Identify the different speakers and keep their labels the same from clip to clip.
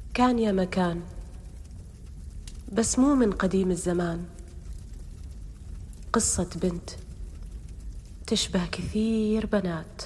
Speaker 1: كان يا مكان، بس مو من قديم الزمان، قصة بنت تشبه كثير بنات.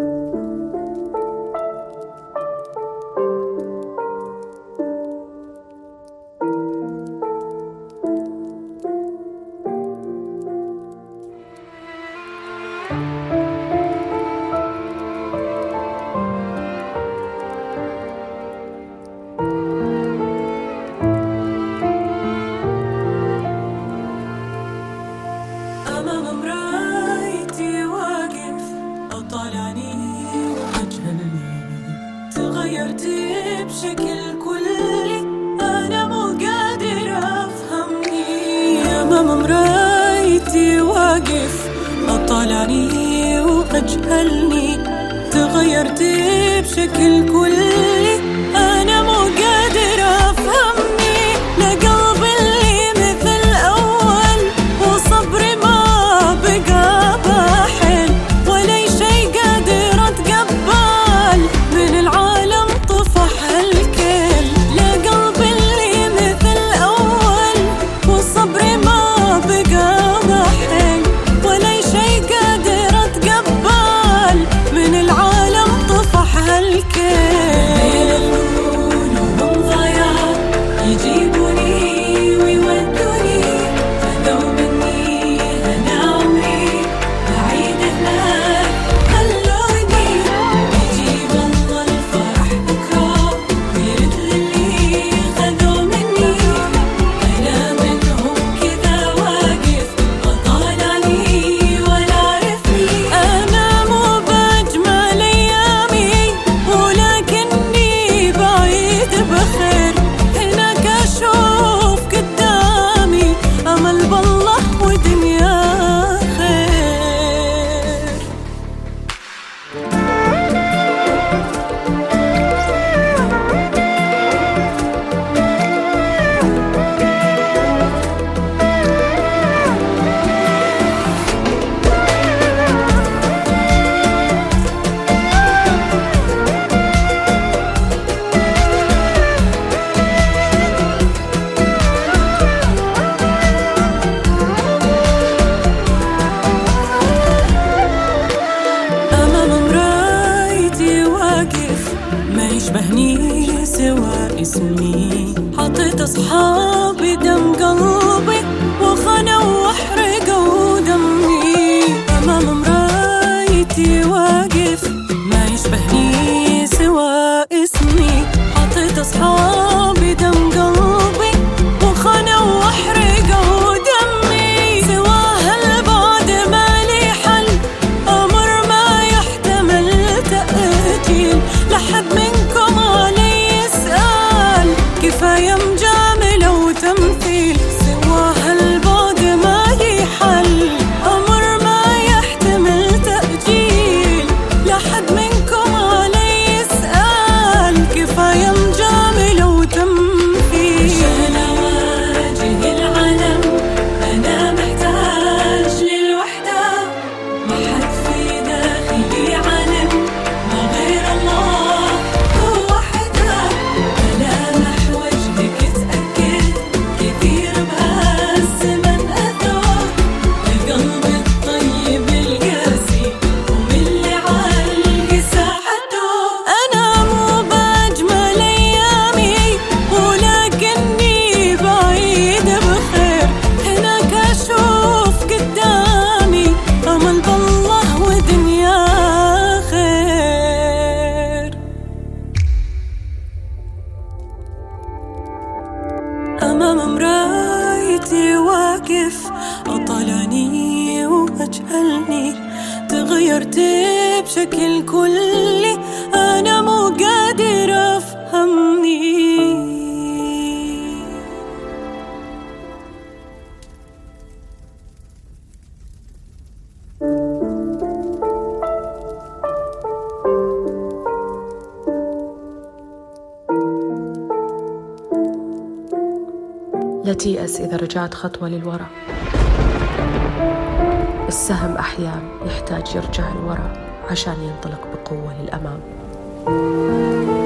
Speaker 2: تغيرت بشكل كلي، أنا مو قادر أفهمني. أمام مرايتي واقف أطالعني وأجهلني، تغيرت بشكل كلي، أنا مو قادر أفهمني. لا قلب اللي مثل أول، وصبري ما بقى بحل، ولا شي قادر أتقبل من العالم طفح الكل. لا قلب اللي مثل أول، وصبري ما بقى بحل، ولا شي قادر أتقبل من العالم طفح الكل. يشبهني سوى اسمي، حطيت أصحابي دم قلبي وخنوا وحرقوا دمي. أمام مرايتي واقف ما يشبهني سوى اسمي، حطيت أصحابي دم قلبي وخنوا وحرقوا دمي. سواها البعد ما لي حل، أمر ما يحتمل تأجيل، لحد منكم علي يسأل كفاية مجاملة وتمثيل. سواها البعد ما لي حل، أمر ما يحتمل تأجيل، لحد منكم علي يسأل كفاية مجاملة وتمثيل. عشان أواجه العالم أنا محتاج للوحدة، ما حد في داخلي عالم ما غير الله هو وحده. ملامح وجهك تأكد كثير بهالزمن أثر، القلب الطيب القاسي ومن اللي عالقي ساحته. أنا مو بأجمل أيامي ولكني بعيدة بخير، هناك أشوف قدامي أمل بالله ودنيا خير. أمام مرايتي واقف أطالعني وأجهلني، تغيرت بشكل كلي، أنا مو قادر أفهمني.
Speaker 1: لا تيأس إذا رجعت خطوة للوراء، السهم أحيان يحتاج يرجع لورا عشان ينطلق بقوة للأمام.